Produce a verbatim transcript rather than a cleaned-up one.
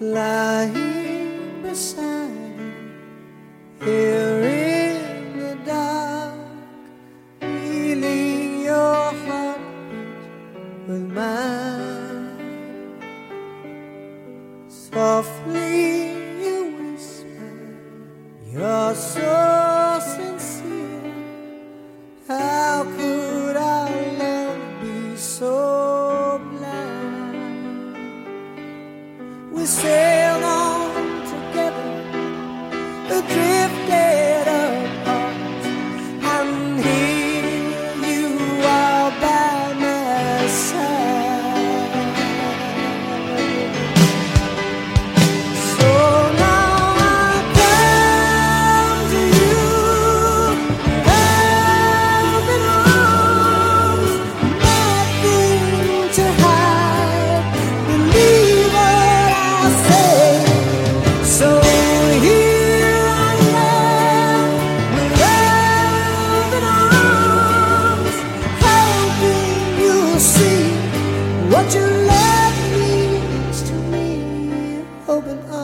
lying beside you here in the dark, feeling your heartbeat with mine. Softly you whisper, you're so sincere. How could our love be so blind? We sailed on together, drifted apart, and here you are by my side. So now I come to you, open arms, nothing to hide. Believe what I say. So here I am, with open arms, hoping you'll see what your love means to me. Open arms.